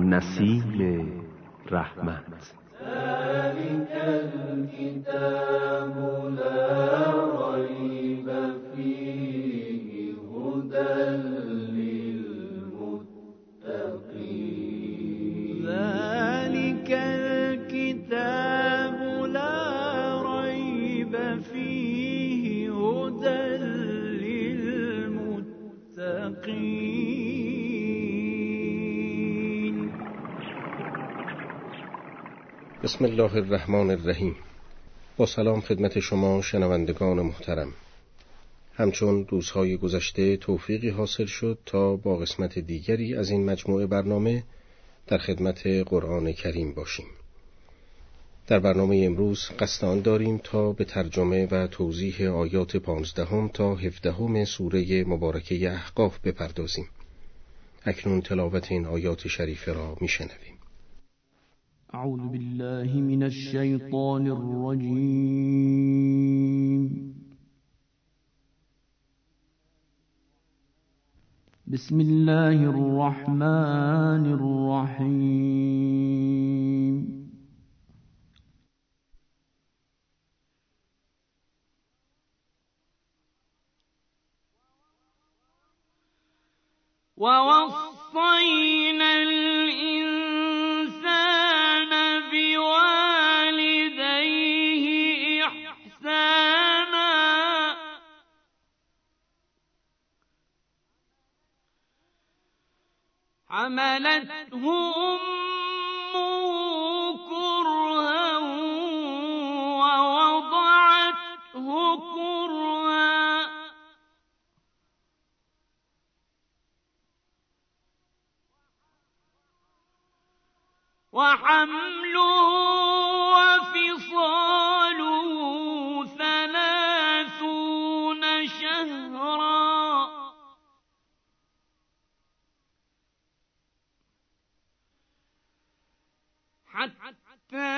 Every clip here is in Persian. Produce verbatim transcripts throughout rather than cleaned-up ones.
نسیم رحمت. ذلك الكتاب لا ريب فيه هدى للمتقين. ذلك الكتاب لا ريب فيه هدى للمتقين. بسم الله الرحمن الرحیم. با سلام خدمت شما شنوندگان محترم. همچون روزهای گذشته توفیقی حاصل شد تا با قسمت دیگری از این مجموعه برنامه در خدمت قرآن کریم باشیم. در برنامه امروز قصد آن داریم تا به ترجمه و توضیح آیات پانزدهم تا هفدهم سوره مبارکه احقاف بپردازیم. اکنون تلاوت این آیات شریفه را میشنویم. اعوذ بالله من الشیطان الرجیم. بسم الله الرحمن الرحیم. ووصينا الإنسان بوالديه إحسانا حملته أمه كرها ووضعته كرها وحمله وفصاله ثلاثون شهرا حتى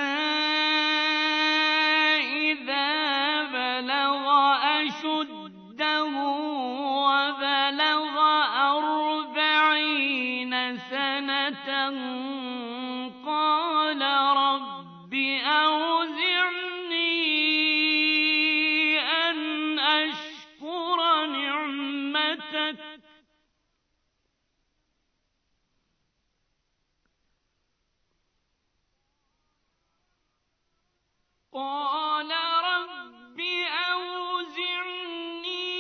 إذا بلغ أشده وبلغ أربعين سنة قال رب أوزعني أن أشكر نعمتك قال رب أوزعني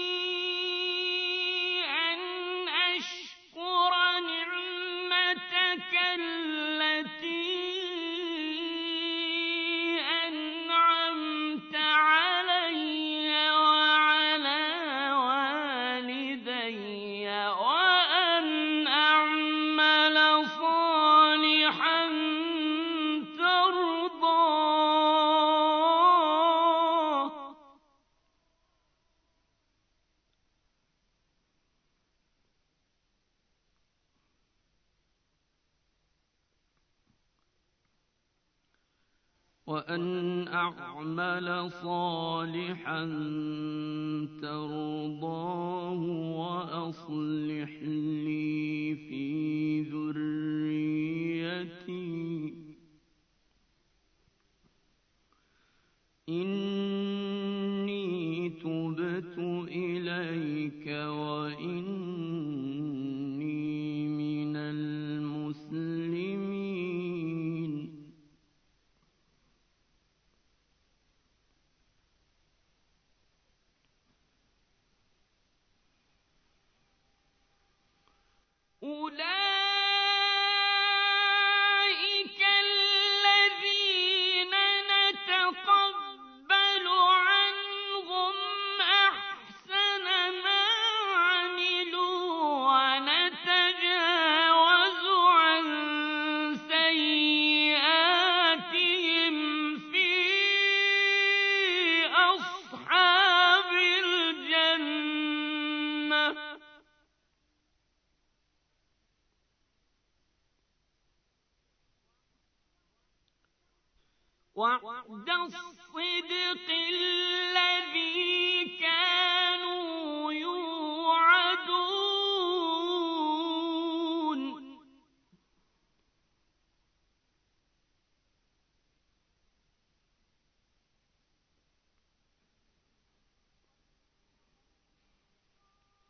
أن أشكر نعمتك التي أنعمت علي وعلى والدي وأن أعمل صالحا ترضاه وأن أعمل صالحا ترضاه وأصلح لي في ذريتي إني تبت إليك وإني من المسلمين. أولئك الذين نتقبل عنهم أحسن ما عملوا ونتجاوز عن سيئاتهم في أصحاب الجنة وعد الصدق الذي كانوا يوعدون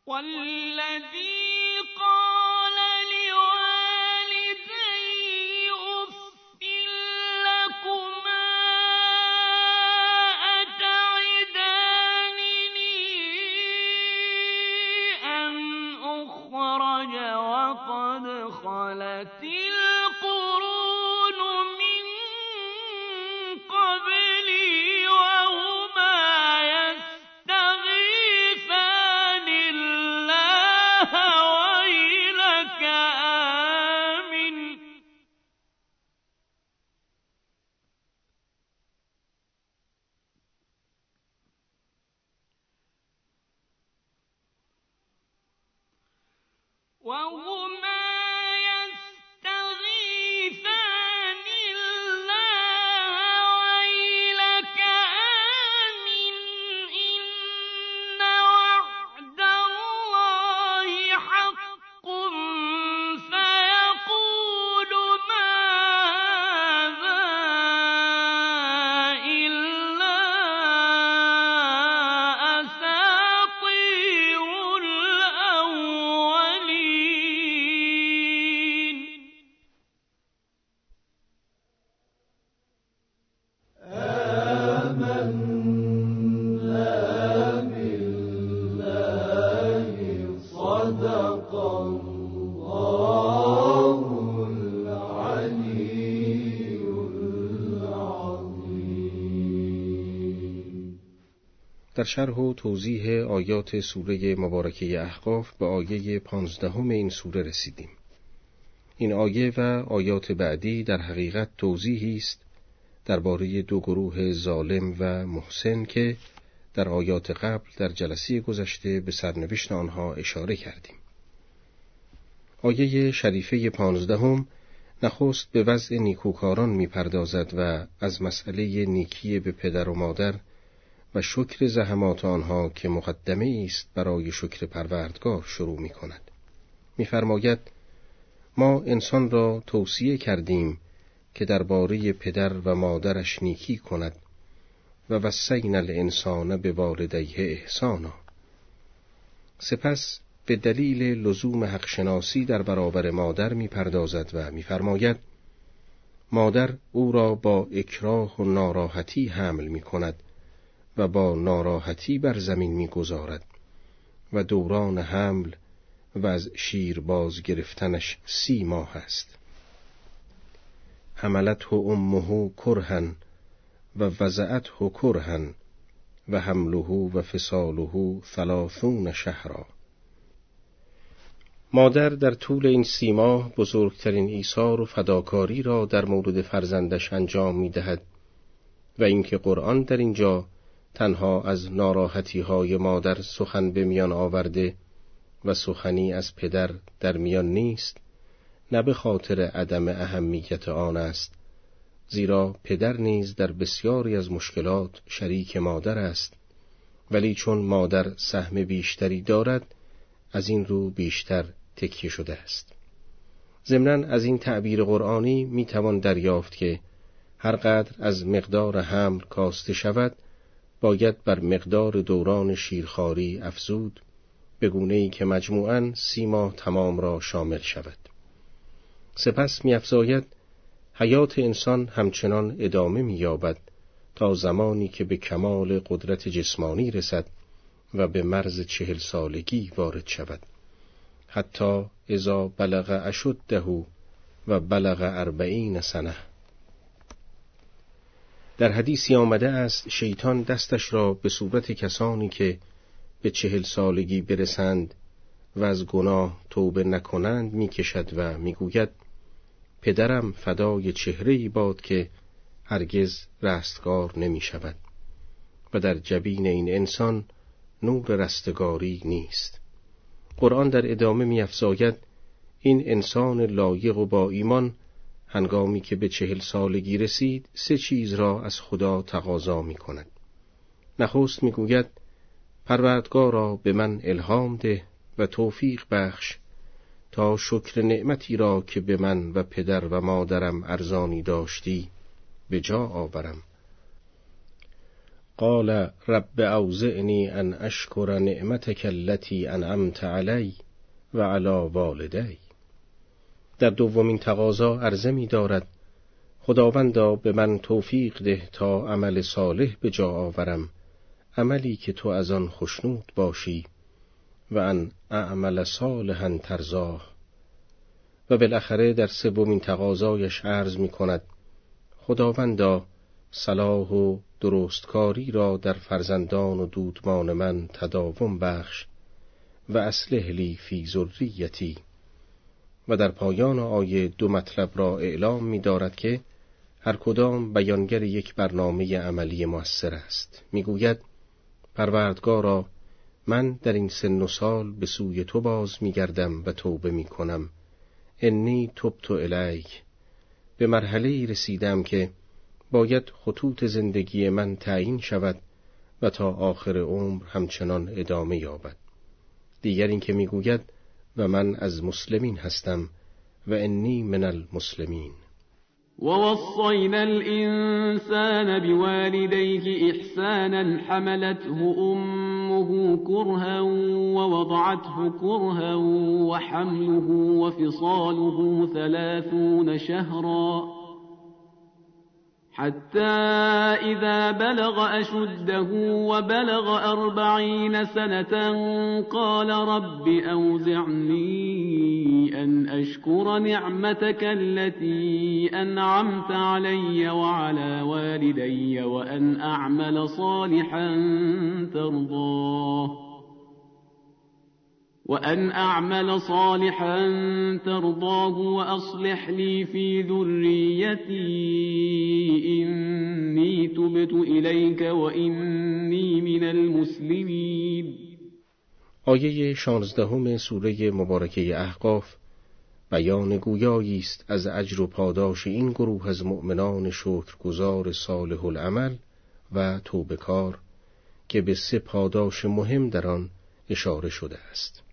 والذی قال لوالدی اف لکما اتعداننی ان اخرج وقد خلت القرون من قبلی وهما يستغيثان الله ويلك آمن وهما يستغيثان الله ويلك آمن إن وعد الله حق فيقول ماذا إلا أساطير الأولين آمنا بالله صدق الله العلي العظيم. در شرح و توضیح آیات سوره مبارکه احقاف به آیه پانزدهم این سوره رسیدیم. این آیه و آیات بعدی در حقیقت توضیحی است درباره دو گروه ظالم و محسن که در آیات قبل در جلسه گذشته به سرنوشت آنها اشاره کردیم. آیه شریفه پانزدهم نخست به وضع نیکوکاران می‌پردازد و از مسئله نیکی به پدر و مادر و شکر زحمات آنها که مقدمه است برای شکر پروردگار شروع می‌کند. می‌فرماید ما انسان را توصیه کردیم که درباره پدر و مادرش نیکی کند و وصینا الانسان بوالدیه احسانا. سپس به دلیل لزوم حق شناسی در برابر مادر می‌پردازد و می‌فرماید مادر او را با اکراه و ناراحتی حمل می‌کند و با ناراحتی بر زمین می‌گذارد و دوران حمل و از شیر باز گرفتنش سی ماه است. حملته امه کرها و وضعته کرها و حمله و فصاله ثلاثون شهرا. مادر در طول این سی ماه بزرگترین ایثار و فداکاری را در مورد فرزندش انجام می دهد و اینکه قرآن در اینجا تنها از ناراحتی های مادر سخن به میان آورده و سخنی از پدر در میان نیست، نه به خاطر عدم اهمیت آن است، زیرا پدر نیز در بسیاری از مشکلات شریک مادر است، ولی چون مادر سهم بیشتری دارد از این رو بیشتر تکیه شده است. ضمناً از این تعبیر قرآنی می توان دریافت که هر قدر از مقدار حمل کاسته شود باید بر مقدار دوران شیرخواری افزود، به گونه‌ای که مجموعاً سی ماه تمام را شامل شود. سپس می افزاید حیات انسان همچنان ادامه می یابد تا زمانی که به کمال قدرت جسمانی رسد و به مرز چهل سالگی وارد شود، حتی اذا بلغ اشده و بلغ اربعین سنه. در حدیثی آمده است شیطان دستش را به صورت کسانی که به چهل سالگی برسند و از گناه توبه نکنند می کشد و می گوید پدرم فدای چهره‌ای باد که هرگز رستگار نمی شود و در جبین این انسان نور رستگاری نیست. قرآن در ادامه می افزاید این انسان لایق و با ایمان هنگامی که به چهل سالگی رسید سه چیز را از خدا تقاضا می کند. نخست می گوید پروردگارا به من الهام ده و توفیق بخش تا شکر نعمتی را که به من و پدر و مادرم ارزانی داشتی به جا آورم. قال رب اوزعنی ان اشکر نعمتک التي انعمت علی و علی والدی. در دومین تقاضا عرضه می دارد خداوندا به من توفیق ده تا عمل صالح به جا آورم، عملی که تو از آن خوشنود باشی، و ان اعمل صالحا ترضاه. و بالاخره در سومین تقاضایش عرض می کند خداوندا صلاح و درستکاری را در فرزندان و دودمان من تداوم بخش و اصلح لی فی ذریتی. و در پایان آیه دو مطلب را اعلام می دارد که هر کدام بیانگر یک برنامه عملی مؤثر است. می گوید پروردگارا من در این سن و سال به سوی تو باز می گردم و توبه می کنم. انی تبت الیک. به مرحله‌ای رسیدم که باید خطوط زندگی من تعیین شود و تا آخر عمر همچنان ادامه یابد. دیگر این که می گوید و من از مسلمین هستم و انی من المسلمین. ووصينا الإنسان بوالديه إحسانا حملته أمه كرها ووضعته كرها وحمله وفصاله ثلاثون شهرا حتى إذا بلغ أشده وبلغ أربعين سنة قال رب أوزعني أن أشكر نعمتك التي أنعمت علي وعلى والدي وأن أعمل صالحا ترضاه وأن أعمل صالحا ترضاه وأصلح لي في ذريتي إني تبت إليك وإني من المسلمين. آیه شانزدهم سوره مبارکه احقاف بیان گویایی است از اجر و پاداش این گروه از مؤمنان شکرگزار صالح العمل و توبه‌کار که به سه پاداش مهم در آن اشاره شده است.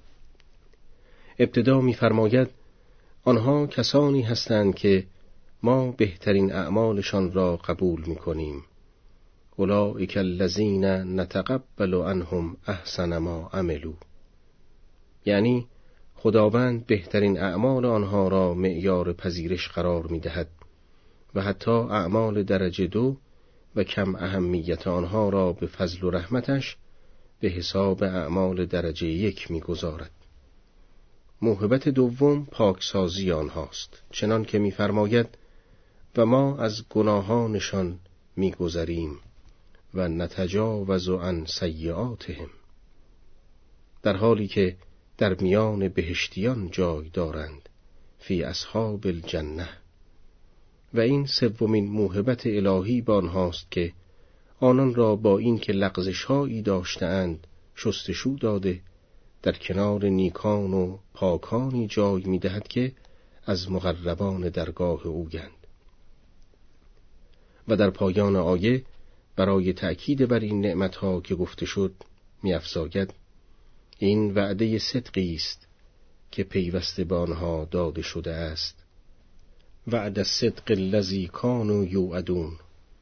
ابتدا می‌فرماید آنها کسانی هستند که ما بهترین اعمالشان را قبول می‌کنیم. اولئک الذین نتقبل عنهم احسن ما عملوا. یعنی خداوند بهترین اعمال آنها را معیار پذیرش قرار می‌دهد و حتی اعمال درجه دو و کم اهمیت آنها را به فضل و رحمتش به حساب اعمال درجه یک می‌گذارد. موهبت دوم پاکسازی آنهاست، چنان که می‌فرماید و ما از گناهانشان می‌گذریم و نتجاوز عن سیئاتهم، در حالی که در میان بهشتیان جای دارند، فی اصحاب الجنه. و این سومین موهبت الهی با آنهاست که آنان را با این که لغزش‌هایی داشته‌اند شستشو داده در کنار نیکان و پاکانی جای می‌دهد که از مقربان درگاه اویند. و در پایان آیه برای تأکید بر این نعمت‌ها که گفته شد می‌افزاید این وعده صدقی است که پیوسته به آنها داده شده است. وعد الصدق الذی کانوا یوعدون.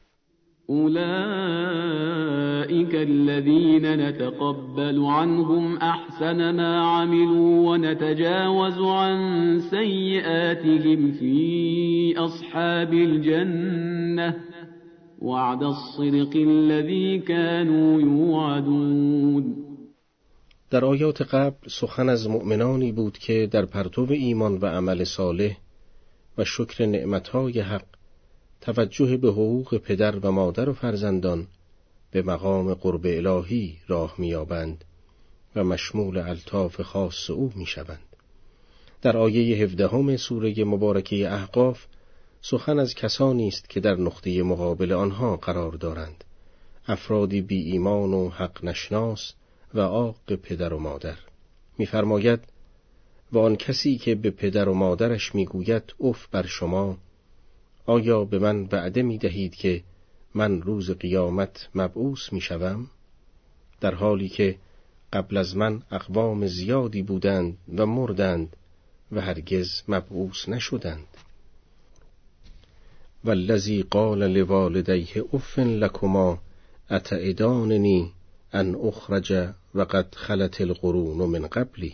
أولئك الذين نتقبل عنهم أحسن ما عملوا ونتجاوز عن سيئاتهم في أصحاب الجنة وعد الصدق الذي كانوا يوعدون. در آیات قبل سخن از مؤمنانی بود که در پرتو ایمان و عمل صالح و شکر نعمتهای حق توجه به حقوق پدر و مادر و فرزندان به مقام قرب الهی راه می‌یابند و مشمول الطاف خاص او می‌شوند. در آیه هفدهم سوره مبارکه احقاف سخن از کسانی است که در نقطه مقابل آنها قرار دارند، افرادی بی ایمان و حق نشناس و عاق پدر و مادر. می‌فرماید و آن کسی که به پدر و مادرش می‌گوید اف بر شما، آیا به من وعده می دهید که من روز قیامت مبعوث می شوم؟ در حالی که قبل از من اقوام زیادی بودند و مردند و هرگز مبعوث نشدند. والذی قال لوالدیه اف لکما اتعداننی ان اخرج وقد خلت القرون من قبلی.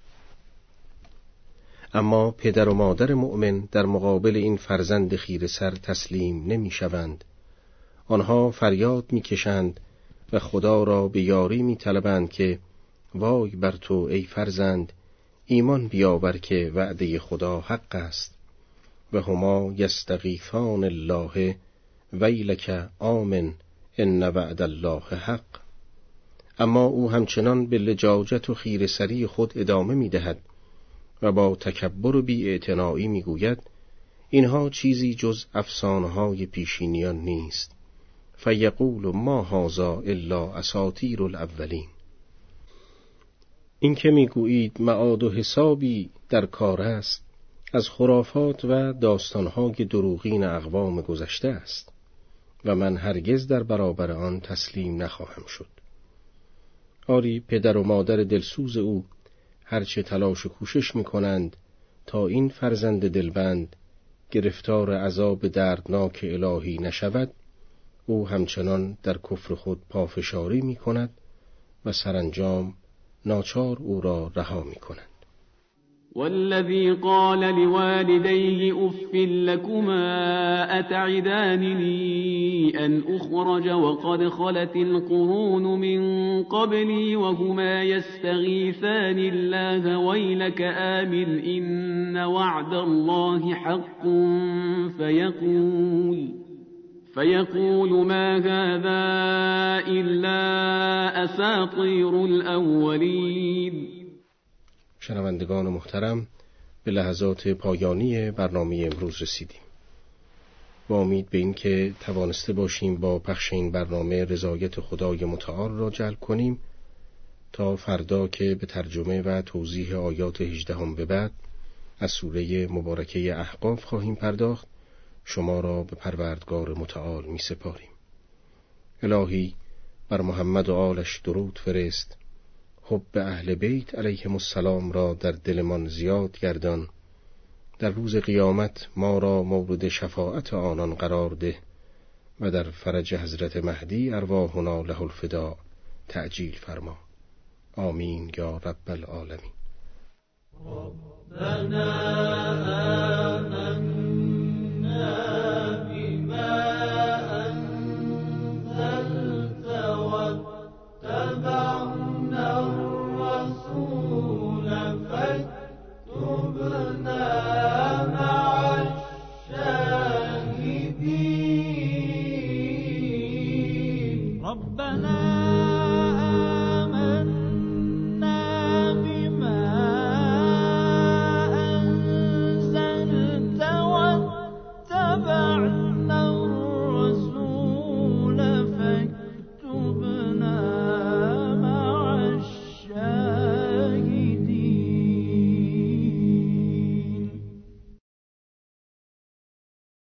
اما پدر و مادر مؤمن در مقابل این فرزند خیره سر تسلیم نمی شوند. آنها فریاد می کشند و خدا را به یاری می طلبند که وای بر تو ای فرزند، ایمان بیاور که وعده خدا حق است. و هما یستغیثان الله ویلک آمن ان وعد الله حق. اما او همچنان به لجاجت و خیره سری خود ادامه می دهد و با تکبر و بی‌اعتنایی می گوید اینها چیزی جز افسانه‌های پیشینیان نیست. فیقول ما هذا الا اساطیر الاولین. این که می گویید معاد و حسابی در کار است، از خرافات و داستانهای دروغین اقوام گذشته است و من هرگز در برابر آن تسلیم نخواهم شد. آری پدر و مادر دلسوز او هرچه تلاش و کوشش می کنند تا این فرزند دلبند گرفتار عذاب دردناک الهی نشود، او همچنان در کفر خود پافشاری می کند و سرانجام ناچار او را رها می کند. والذی قال لوالديه اف لكما اتعدانني ان اخرج وقد خلت القرون من قبلي وهما يستغيثان الله ويلك آمن إن وعد الله حق فيقول فيقول ما هذا إلا أساطير الأولين. شنوندگان محترم، به لحظات پایانی برنامه امروز رسیدیم. با امید به این که توانسته باشیم با پخش این برنامه رضایت خدای متعال را جلب کنیم، تا فردا که به ترجمه و توضیح آیات هجدهم به بعد از سوره مبارکه احقاف خواهیم پرداخت، شما را به پروردگار متعال می سپاریم. الهی بر محمد و آلش درود فرست، حب اهل بیت علیهم السلام را در دلمان زیاد گردان، در روز قیامت ما را مورد شفاعت آنان قرار ده و در فرج حضرت مهدی ارواحنا له الفداء تعجیل فرما. آمین یا رب العالمین. ربنا